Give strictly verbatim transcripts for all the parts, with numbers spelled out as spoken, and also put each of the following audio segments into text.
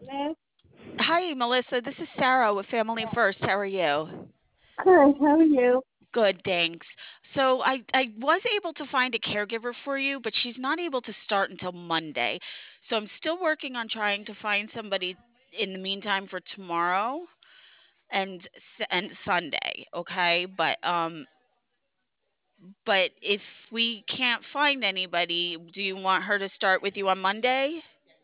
Hello. Hi, Melissa. This is Sarah with Family First. How are you? Good. How are you? Good, thanks. So I I was able to find a caregiver for you, but she's not able to start until Monday. So I'm still working on trying to find somebody in the meantime for tomorrow and s- and Sunday, okay? But um but if we can't find anybody, do you want her to start with you on Monday?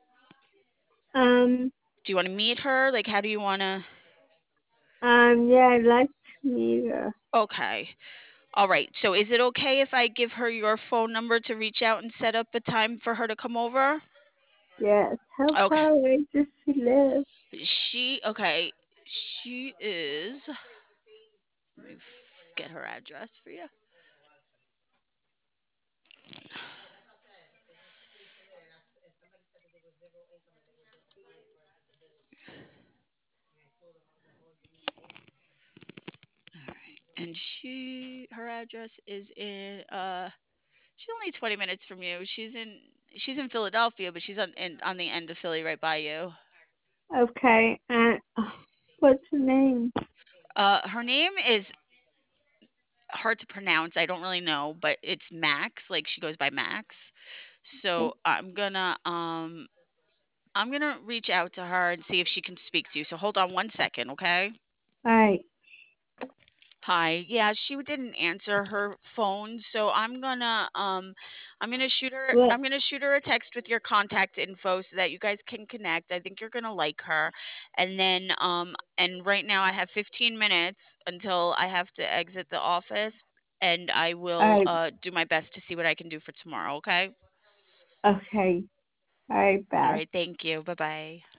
Um. Do you want to meet her? Like how do you want to? Um. Yeah, I'd like to meet her. Okay. All right. So is it okay if I give her your phone number to reach out and set up a time for her to come over? Yes. How Okay. far away does she live? She okay. She is let me f- get her address for you. All right. And she her address is in uh she's only twenty minutes from you. She's in she's in Philadelphia, but she's on in, on the end of Philly right by you. Okay. And uh, what's her name? Uh her name is hard to pronounce. I don't really know, but it's Max, like she goes by Max. All So I'm gonna um I'm gonna reach out to her and see if she can speak to you. So hold on one second, okay? right. Hi. Yeah, she didn't answer her phone, so I'm gonna um I'm gonna shoot her What? I'm gonna shoot her a text with your contact info so that you guys can connect. I think you're gonna like her. And then um and right now I have fifteen minutes until I have to exit the office and I All will right. uh do my best to see what I can do for tomorrow, okay? Okay. All right. All Bye. right, thank you. Bye-bye.